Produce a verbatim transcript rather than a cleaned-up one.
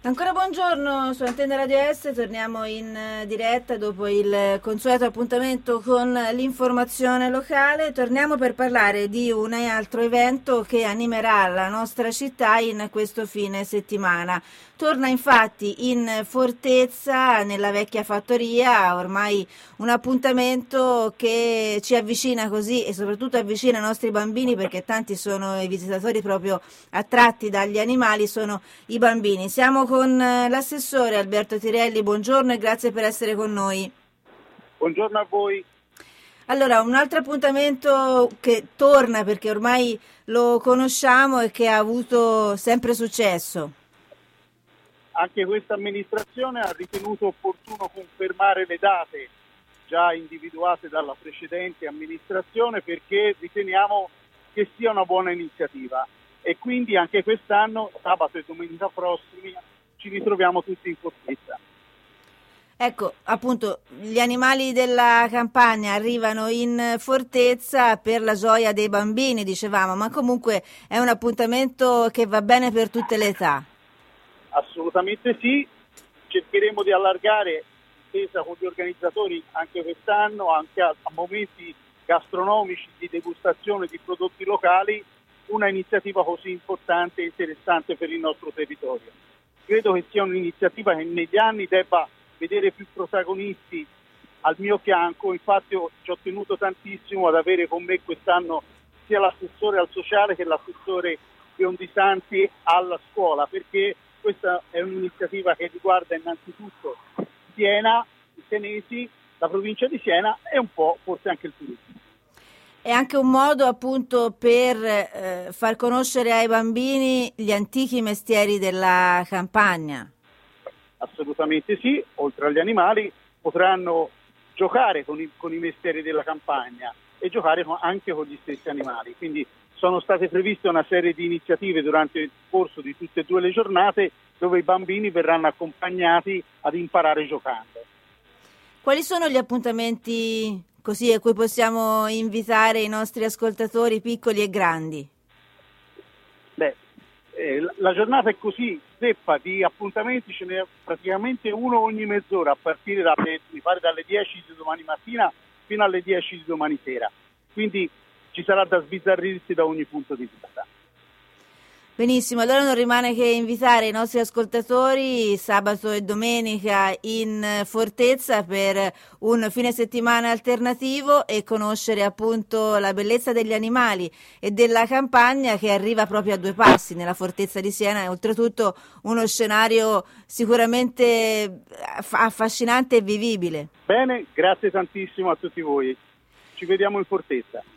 Ancora buongiorno, su Antenne Radio Est, torniamo in eh, diretta dopo il consueto appuntamento con l'informazione locale. Torniamo per parlare di un altro evento che animerà la nostra città in questo fine settimana. Torna infatti in Fortezza, nella vecchia fattoria, ormai un appuntamento che ci avvicina così e soprattutto avvicina i nostri bambini, perché tanti sono i visitatori proprio attratti dagli animali, sono i bambini. Siamo con l'assessore Alberto Tirelli, buongiorno e grazie per essere con noi. Buongiorno a voi. Allora, un altro appuntamento che torna perché ormai lo conosciamo e che ha avuto sempre successo. Anche questa amministrazione ha ritenuto opportuno confermare le date già individuate dalla precedente amministrazione, perché riteniamo che sia una buona iniziativa e quindi anche quest'anno, sabato e domenica prossimi, ci ritroviamo tutti in Fortezza. Ecco, appunto, gli animali della campagna arrivano in Fortezza per la gioia dei bambini, dicevamo, ma comunque è un appuntamento che va bene per tutte le età. Assolutamente sì, cercheremo di allargare, intesa con gli organizzatori anche quest'anno, anche a, a momenti gastronomici di degustazione di prodotti locali, una iniziativa così importante e interessante per il nostro territorio. Credo che sia un'iniziativa che negli anni debba vedere più protagonisti al mio fianco, infatti ho, ci ho tenuto tantissimo ad avere con me quest'anno sia l'assessore al sociale che l'assessore Biondisanti alla scuola, perché questa è un'iniziativa che riguarda innanzitutto Siena, i senesi, la provincia di Siena e un po' forse anche il turismo. È anche un modo appunto per eh, far conoscere ai bambini gli antichi mestieri della campagna. Assolutamente sì, oltre agli animali potranno giocare con i, con i mestieri della campagna e giocare con, anche con gli stessi animali. Quindi sono state previste una serie di iniziative durante il corso di tutte e due le giornate dove i bambini verranno accompagnati ad imparare giocando. Quali sono gli appuntamenti così a cui possiamo invitare i nostri ascoltatori piccoli e grandi? Beh, eh, la giornata è così zeppa di appuntamenti, ce n'è praticamente uno ogni mezz'ora a partire da, mi pare dalle dieci di domani mattina fino alle dieci di domani sera. Quindi ci sarà da sbizzarrirsi da ogni punto di vista. Benissimo, allora non rimane che invitare i nostri ascoltatori sabato e domenica in Fortezza per un fine settimana alternativo e conoscere appunto la bellezza degli animali e della campagna che arriva proprio a due passi nella Fortezza di Siena e oltretutto uno scenario sicuramente affascinante e vivibile. Bene, grazie tantissimo a tutti voi. Ci vediamo in Fortezza.